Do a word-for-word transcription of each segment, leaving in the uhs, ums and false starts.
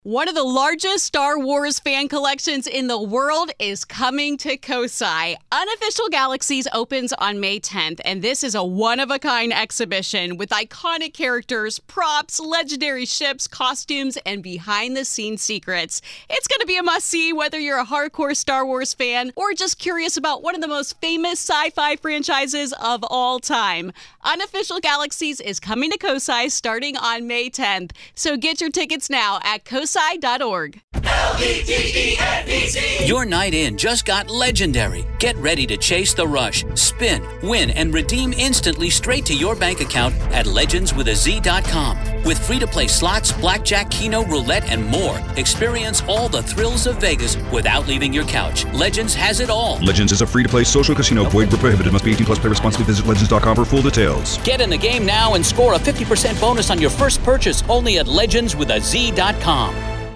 One of the largest Star Wars fan collections in the world is coming to Kosai. Unofficial Galaxies opens on May tenth, and this is a one-of-a-kind exhibition with iconic characters, props, legendary ships, costumes, and behind-the-scenes secrets. It's going to be a must-see whether you're a hardcore Star Wars fan or just curious about one of the most famous sci-fi franchises of all time. Unofficial Galaxies is coming to Kosai starting on May tenth, so get your tickets now at kosai dot org. L E G E N D Z. Your night in just got legendary. Get ready to chase the rush, spin, win, and redeem instantly straight to your bank account at legends with a z dot com. With free-to-play slots, blackjack, keno, roulette, and more, experience all the thrills of Vegas without leaving your couch. Legends has it all. Legends is a free-to-play social casino. Void where prohibited. Must be eighteen plus. Play responsibly. Visit legends dot com for full details. Get in the game now and score a fifty percent bonus on your first purchase only at legends with a z dot com.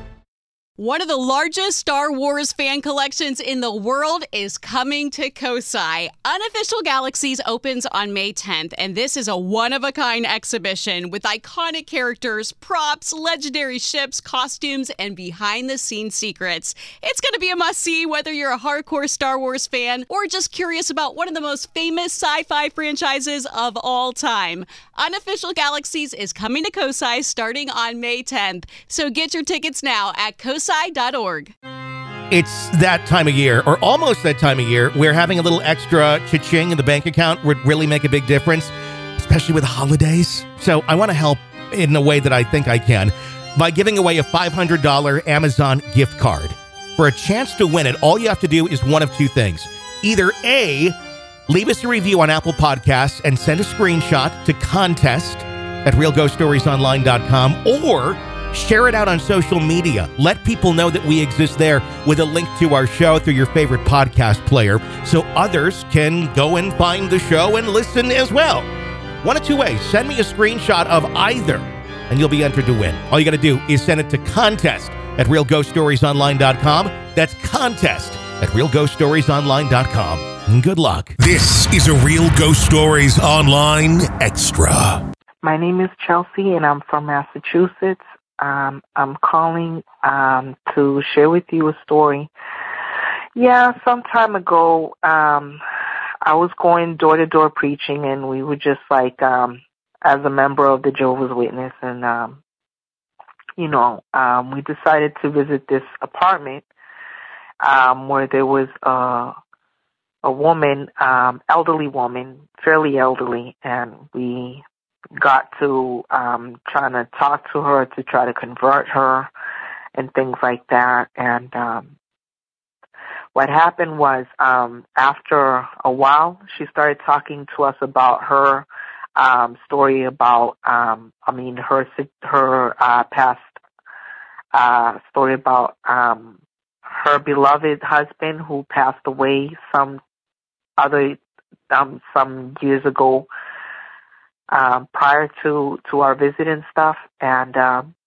One of the largest Star Wars fan collections in the world is coming to Kosai. Unofficial Galaxies opens on May tenth, and this is a one-of-a-kind exhibition with iconic characters, props, legendary ships, costumes, and behind-the-scenes secrets. It's going to be a must-see whether you're a hardcore Star Wars fan or just curious about one of the most famous sci-fi franchises of all time. Unofficial Galaxies is coming to Kosai starting on May tenth, so get your tickets now at kosai dot org. It's that time of year, or almost that time of year, where having a little extra cha-ching in the bank account would really make a big difference, especially with the holidays. So I want to help in a way that I think I can by giving away a five hundred dollars Amazon gift card. For a chance to win it, all you have to do is one of two things. Either A, leave us a review on Apple Podcasts and send a screenshot to contest at real ghost stories online dot com, or share it out on social media. Let people know that we exist there with a link to our show through your favorite podcast player so others can go and find the show and listen as well. One of two ways. Send me a screenshot of either, and you'll be entered to win. All you got to do is send it to contest at real ghost stories online dot com. That's contest at real ghost stories online dot com. And good luck. This is a Real Ghost Stories Online Extra. My name is Chelsea, and I'm from Massachusetts. Um, I'm calling um, to share with you a story. Yeah, some time ago, um, I was going door-to-door preaching, and we were just like, um, as a member of the Jehovah's Witness, and, um, you know, um, we decided to visit this apartment um, where there was a, a woman, um, elderly woman, fairly elderly, and we got to um, trying to talk to her to try to convert her and things like that. And um, what happened was um, after a while, she started talking to us about her um, story about, um, I mean, her her uh, past uh, story about um, her beloved husband who passed away some other um, some years ago. Um, prior to, to our visit and stuff, and um,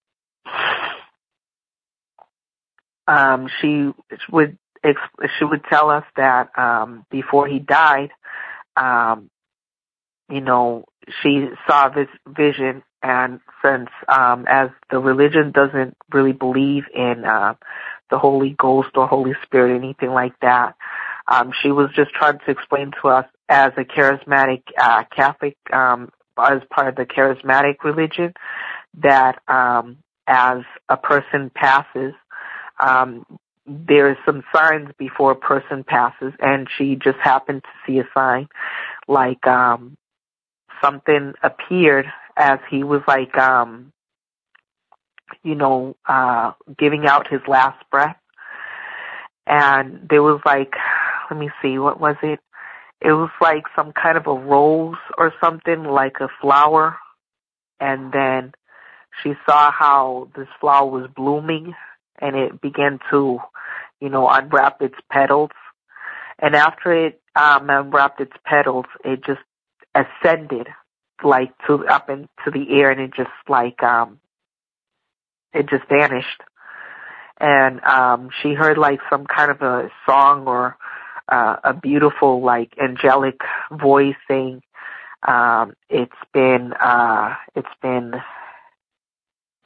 um, she would she would tell us that um, before he died, um, you know, she saw this vision, and since um, as the religion doesn't really believe in uh, the Holy Ghost or Holy Spirit, anything like that, um, she was just trying to explain to us as a charismatic uh, Catholic. Um, as part of the charismatic religion, that um, as a person passes, um, there are some signs before a person passes, and she just happened to see a sign, like um, something appeared as he was like, um, you know, uh, giving out his last breath, and there was like, let me see, what was it? It was like some kind of a rose or something, like a flower. And then she saw how this flower was blooming, and it began to, you know, unwrap its petals. And after it um, unwrapped its petals, it just ascended, like to up into the air, and it just like um, it just vanished. And um, she heard like some kind of a song or Uh, a beautiful, like, angelic voice saying, um, it's been, uh, it's been,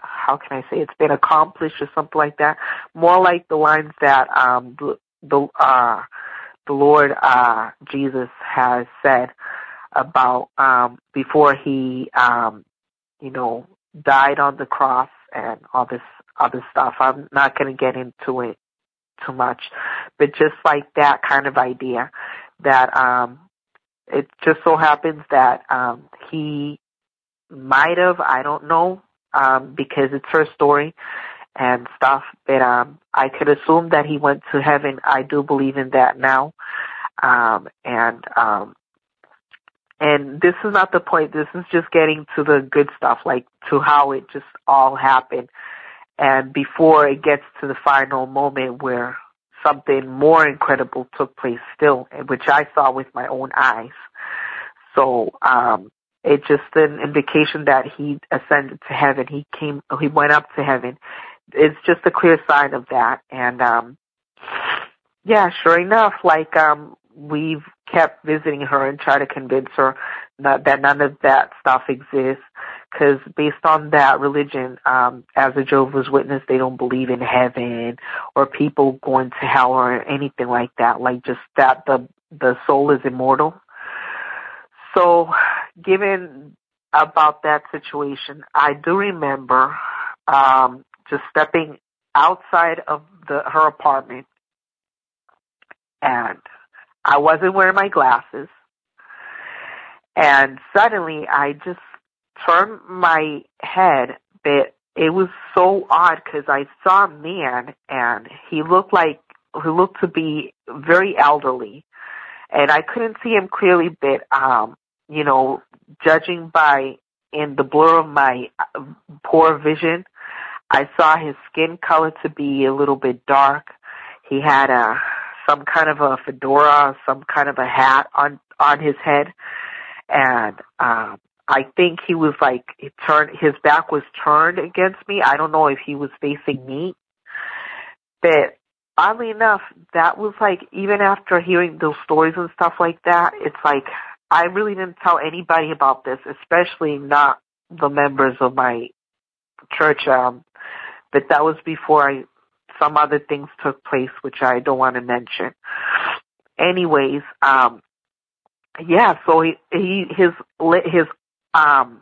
how can I say, it's been accomplished or something like that. More like the lines that um, the the, uh, the Lord uh, Jesus has said about um, before he, um, you know, died on the cross and all this other stuff. I'm not going to get into it too much, but just like that kind of idea that um, it just so happens that um, he might have, I don't know, um, because it's her story and stuff, but um, I could assume that he went to heaven. I do believe in that now. Um, and um, and this is not the point. This is just getting to the good stuff, like to how it just all happened. And before it gets to the final moment where something more incredible took place still, which I saw with my own eyes. So um, it's just an indication that he ascended to heaven. He came, he went up to heaven. It's just a clear sign of that. And um, yeah, sure enough, like um, we've kept visiting her and try to convince her that, that none of that stuff exists. Because based on that religion, um, as a Jehovah's Witness, they don't believe in heaven or people going to hell or anything like that. Like just that the the soul is immortal. So, given about that situation, I do remember um, just stepping outside of the her apartment, and I wasn't wearing my glasses, and suddenly I just turned my head, but it was so odd because I saw a man, and he looked like he looked to be very elderly, and I couldn't see him clearly, but um, you know, judging by in the blur of my poor vision, I saw his skin color to be a little bit dark. He had a some kind of a fedora, some kind of a hat on on his head, and um, I think he was like he turned his back was turned against me. I don't know if he was facing me, but oddly enough, that was like even after hearing those stories and stuff like that, it's like I really didn't tell anybody about this, especially not the members of my church. Um, but that was before I some other things took place, which I don't want to mention. Anyways, um, yeah. So he, he his his um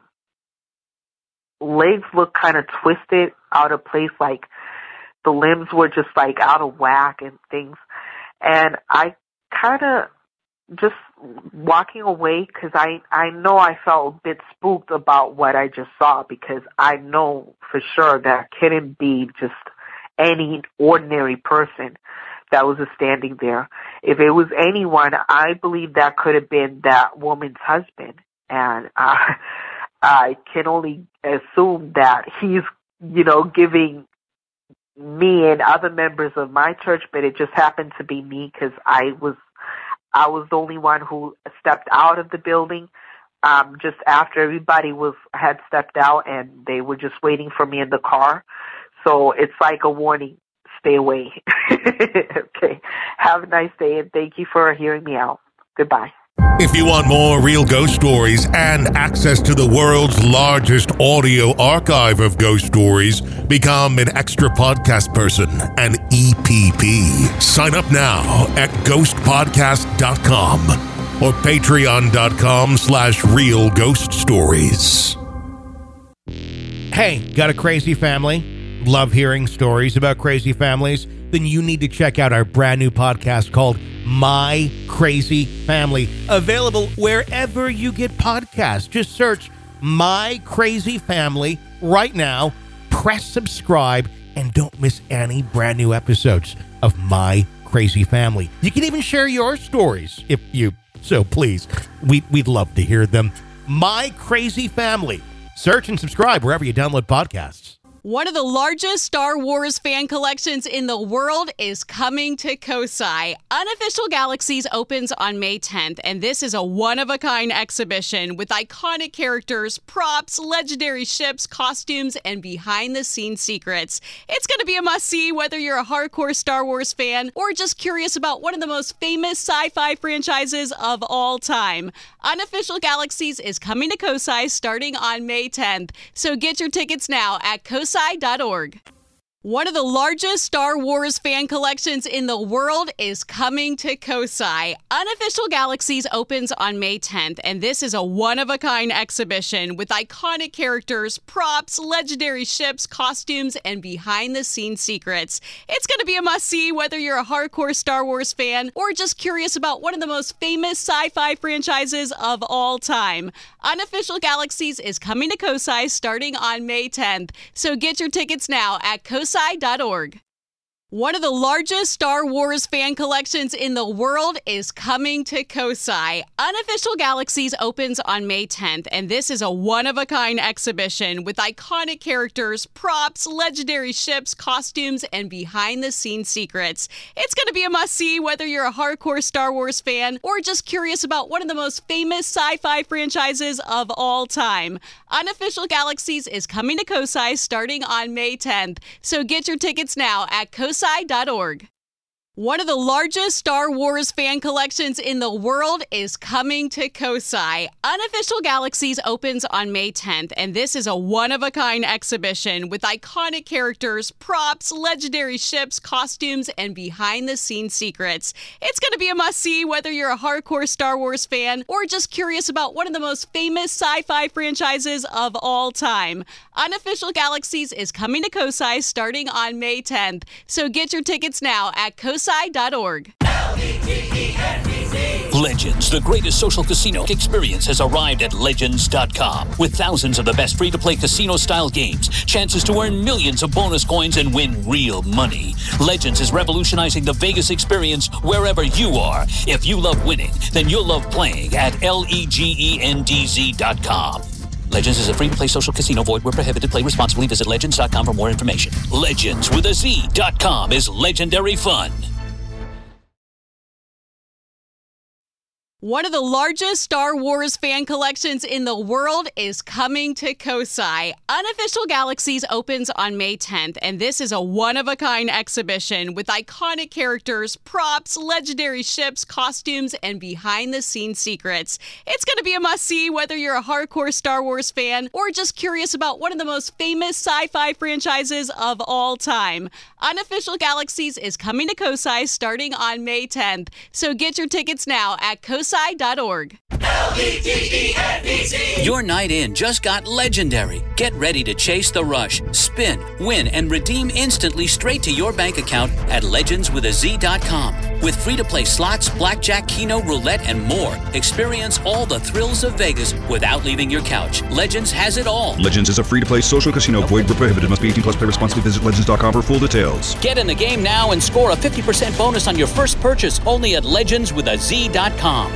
legs looked kind of twisted, out of place, like the limbs were just like out of whack and things. And I kind of just walking away because I, I know I felt a bit spooked about what I just saw, because I know for sure that couldn't be just any ordinary person that was standing there. If it was anyone, I believe that could have been that woman's husband. And uh, I can only assume that he's, you know, giving me and other members of my church, but it just happened to be me because I was I was the only one who stepped out of the building um, just after everybody was had stepped out, and they were just waiting for me in the car. So it's like a warning, stay away. Okay. Have a nice day, and thank you for hearing me out. Goodbye. If you want more real ghost stories and access to the world's largest audio archive of ghost stories, become an extra podcast person, an E P P. Sign up now at ghost podcast dot com or patreon.com slash real ghost stories. Hey, got a crazy family? Love hearing stories about crazy families? Then you need to check out our brand new podcast called My Crazy Family, available wherever you get podcasts. Just search My Crazy Family right now, press subscribe, and don't miss any brand new episodes of My Crazy Family. You can even share your stories if you so please. We, we'd love to hear them. My Crazy Family. Search and subscribe wherever you download podcasts. One of the largest Star Wars fan collections in the world is coming to Kosai. Unofficial Galaxies opens on May tenth, and this is a one-of-a-kind exhibition with iconic characters, props, legendary ships, costumes, and behind-the-scenes secrets. It's going to be a must-see whether you're a hardcore Star Wars fan or just curious about one of the most famous sci-fi franchises of all time. Unofficial Galaxies is coming to COSI starting on May tenth, so get your tickets now at cosi dot org. One of the largest Star Wars fan collections in the world is coming to COSI. Unofficial Galaxies opens on May tenth, and this is a one-of-a-kind exhibition with iconic characters, props, legendary ships, costumes, and behind-the-scenes secrets. It's going to be a must-see whether you're a hardcore Star Wars fan or just curious about one of the most famous sci-fi franchises of all time. Unofficial Galaxies is coming to COSI starting on May tenth, so get your tickets now at cosi dot org. One of the largest Star Wars fan collections in the world is coming to COSI. Unofficial Galaxies opens on May tenth, and this is a one-of-a-kind exhibition with iconic characters, props, legendary ships, costumes, and behind-the-scenes secrets. It's going to be a must-see whether you're a hardcore Star Wars fan or just curious about one of the most famous sci-fi franchises of all time. Unofficial Galaxies is coming to COSI starting on May tenth, so get your tickets now at cosi dot org. One of the largest Star Wars fan collections in the world is coming to COSI. Unofficial Galaxies opens on May tenth, and this is a one-of-a-kind exhibition with iconic characters, props, legendary ships, costumes, and behind-the-scenes secrets. It's going to be a must-see whether you're a hardcore Star Wars fan or just curious about one of the most famous sci-fi franchises of all time. Unofficial Galaxies is coming to COSI starting on May tenth, so get your tickets now at cosi dot org. Legends, the greatest social casino experience, has arrived at legends dot com. With thousands of the best free-to-play casino-style games, chances to earn millions of bonus coins and win real money. Legends is revolutionizing the Vegas experience wherever you are. If you love winning, then you'll love playing at legends dot com. Legends is a free-to-play social casino. Void where prohibited. Play responsibly. Visit legends dot com for more information. Legends with a Z dot com is legendary fun. One of the largest Star Wars fan collections in the world is coming to COSI. Unofficial Galaxies opens on May tenth, and this is a one-of-a-kind exhibition with iconic characters, props, legendary ships, costumes, and behind-the-scenes secrets. It's going to be a must-see whether you're a hardcore Star Wars fan or just curious about one of the most famous sci-fi franchises of all time. Unofficial Galaxies is coming to COSI starting on May tenth, so get your tickets now at cosi dot org. L E G E N D Z. Your night in just got legendary. Get ready to chase the rush, spin, win, and redeem instantly straight to your bank account at legends with a Z dot com. With free-to-play slots, blackjack, keno, roulette, and more, experience all the thrills of Vegas without leaving your couch. Legends has it all. Legends is a free-to-play social casino. Void where prohibited. Must be eighteen plus. Play responsibly. Visit legends dot com for full details. Get in the game now and score a fifty percent bonus on your first purchase only at legends with a Z dot com.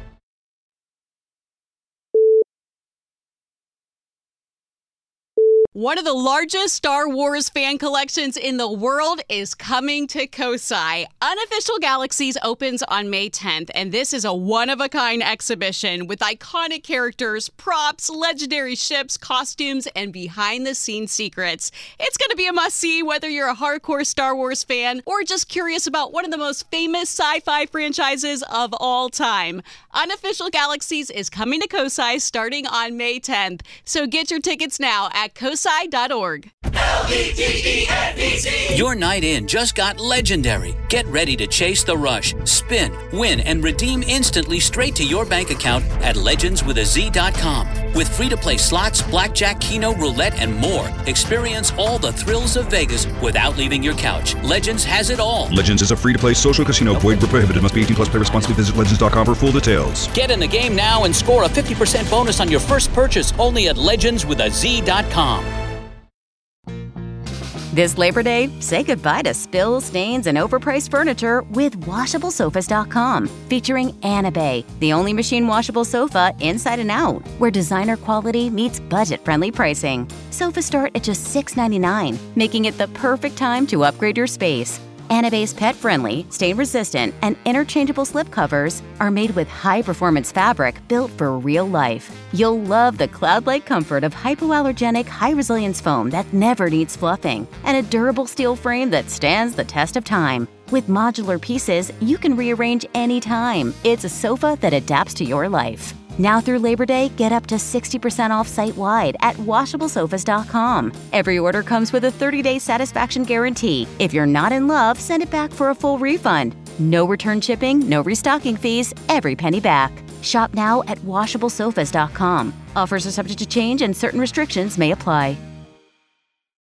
One of the largest Star Wars fan collections in the world is coming to COSI. Unofficial Galaxies opens on May tenth, and this is a one-of-a-kind exhibition with iconic characters, props, legendary ships, costumes, and behind-the-scenes secrets. It's going to be a must-see whether you're a hardcore Star Wars fan or just curious about one of the most famous sci-fi franchises of all time. Unofficial Galaxies is coming to COSI starting on May tenth, so get your tickets now at cosi dot org. L E G E N D Z. Your night in just got legendary. Get ready to chase the rush, spin, win, and redeem instantly straight to your bank account at legends with a Z dot com. With free-to-play slots, blackjack, keno, roulette, and more, experience all the thrills of Vegas without leaving your couch. Legends has it all. Legends is a free-to-play social casino. Void where prohibited. Must be eighteen plus. Play responsibly. Visit legends dot com for full details. Get in the game now and score a fifty percent bonus on your first purchase only at legends with a Z dot com. This Labor Day, say goodbye to spills, stains, and overpriced furniture with washable sofas dot com, featuring Anabay, the only machine washable sofa inside and out, where designer quality meets budget-friendly pricing. Sofas start at just six ninety-nine, making it the perfect time to upgrade your space. Anabay's pet-friendly, stain-resistant, and interchangeable slipcovers are made with high-performance fabric built for real life. You'll love the cloud-like comfort of hypoallergenic, high-resilience foam that never needs fluffing, and a durable steel frame that stands the test of time. With modular pieces, you can rearrange anytime. It's a sofa that adapts to your life. Now through Labor Day, get up to sixty percent off site-wide at washable sofas dot com. Every order comes with a thirty-day satisfaction guarantee. If you're not in love, send it back for a full refund. No return shipping, no restocking fees, every penny back. Shop now at washable sofas dot com. Offers are subject to change and certain restrictions may apply.